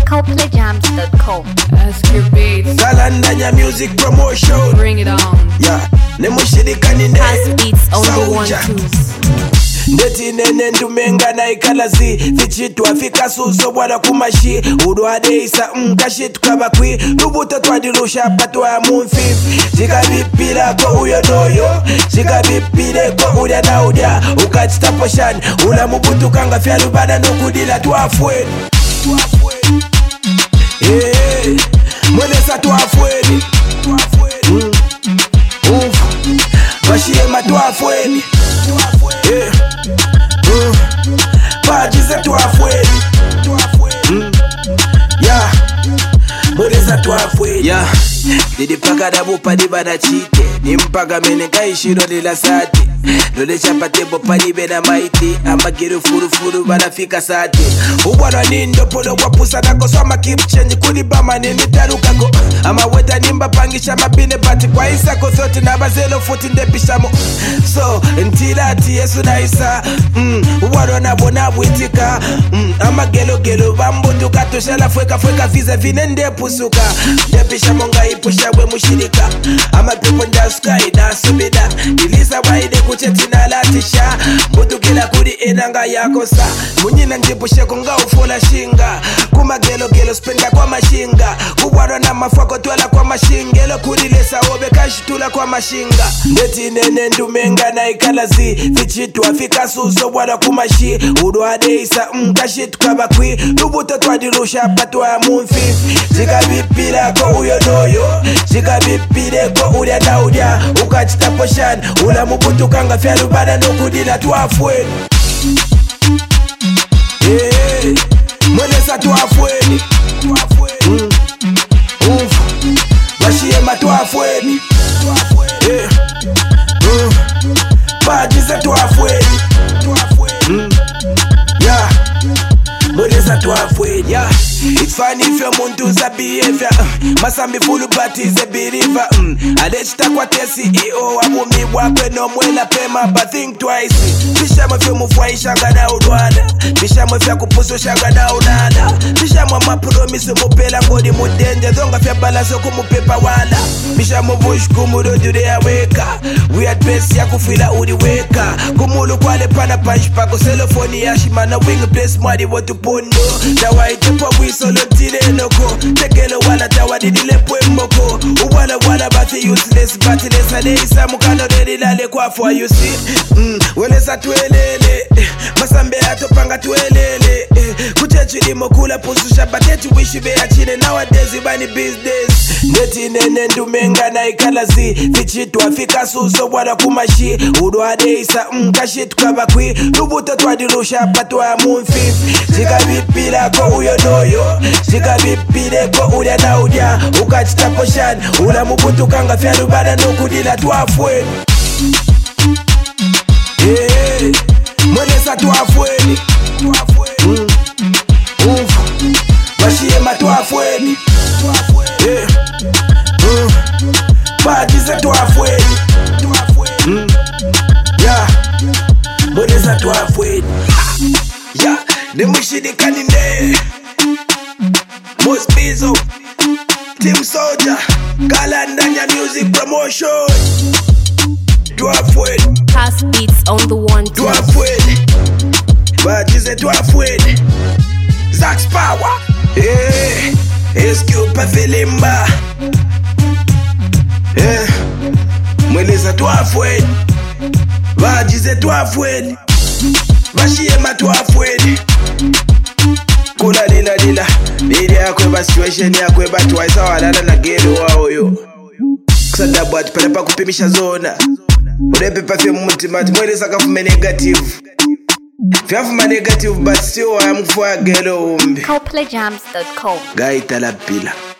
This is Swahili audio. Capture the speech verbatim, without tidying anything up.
coplay jams dot com. Ask your beats. Galandanya music promotion. Bring it on. Yeah. Nemushirika ninde. Pass beats on the one twos. Ndeti nene ndumenga na ikalazi Vichitu afika suso wala kumashi Uduade isa mkashi tukabakwi Nubuto twadilusha patwa ya munfif Jika vipila ko uyo doyo Jika vipile ko uya naudia Ukachita poshan Ula mubutu kanga fialu bada nukudila tuafweni Tuafweni Hey Mwelesa tuafweni Tuafweni Ufu Bashiema tuafweni Tuafweni Yeah Mm. Bajize tuafweni mm. Yeah Mweleza tuafweni Yeah Didi paka dabu padi bada chite Nimpaga mene kaishiro lila sati Lole chapate bo padi bena maiti Ama giru furu furu bada fika sati Uwana nindo polo wapusa nako Swama keep change kudi bama nini tarukako Ama weta nimba pangisha mabine bati Kwa isa kothoti na bazelo futi ndepishamo So ntilati yesu na isa mm. Uwana nabona witika mm. Ama gelo gelo bambu tukato Shala fweka fweka vize vine ndepusuka Ndepishamo nga ipusha we mushirika Ama pepo ndasuka ina subida Ilisa waide kuchetina latisha Mbutu kila kudi enanga yako sa Munyina njipushe kunga ufula shinga Kuma gelo gelo spenda kwa mashinga Uwaro na mafwako tuwala kwa mashingelo Kudi lesa obe kashitula kwa mashinga Ndeti nene ndumenga na ikalazi Vichitu afika suso wala kumashi Uduade isa mkashitu kabakwi Nubuto twadilusha patwa ya munfif Jika vipila ko uyo doyo Jika vipile ko uya naudia Ukachita poshan Ula mubutu kanga fialu bada nukudila tuafweni Yeah Mwelesa tuafweni mm. Ufu Bashiema tuafweni Yeah mm. Bajize tuafweni mm. Yeah Mwelesa tuafweni Yeah It's funny if your muntu za behavior uh, Masami fulu but is a believer mm. Alechita kwa te C E O Wabumi wakwe no mwela pema But think twice Bishamo fyo mufwa shanga na udwala Bishamo fya kupuso shanga na unala Bishamo mapromise mupela ngodi mudenje Zonga fya balaso kumupepa wala Bishamo bush kumudo dude ya weka We at best ya kufila udi weka Kumulu kwale pana punch pako Selofoni ya shimana wing place mwadi watu pondo Dawa itepo solo tile noko Tekelo wala tawa didile pwe mboko Uwala wala bati useless Bati lesa leisa mukano redi lale kwa fwa you see mm. Welesa tuelele Masambe ato panga tuelele Kuchechi limo kula pusu shabateti wishi bea chine Nowadays ibani business Ndeti nene ndumenga na ikalazi Vichitu afika suso wala kumashi Uduade isa mkashitu kabakwi Nubuto twadilusha patwa ya munfif Jika vipila ko uyo doyo Jika vipile ko uya naudia Ukachita poshan Ula mubutu kanga fialu bada nukudila tuafweni Yeah Mwelesa tuafweni mm. Ufu Bashiema tuafweni Yeah mm. Bajize tuafweni mm. Yeah Mwelesa tuafweni Yeah Nemushirika ninde Most Bizo Team Soldier Galandanya music promotion Tuafweni Pass beats on the one twos. Tuafweni Bajize tuafweni Zax Power Eh S Q Pafilimba Eh Mweleza tuafweni Bajize tuafweni Bashiema tuafweni Kula lila lila Bidi yakwe ba situation yakwe batu waisa walala na gelo wao yo Kusadabu ati palepa kupimisha zona Urepe pa fye mmutimati Mweleza kafume negative Fiafuma negative but still wa mkufu wa gelo umbi coplay jams dot com. Gaita la pila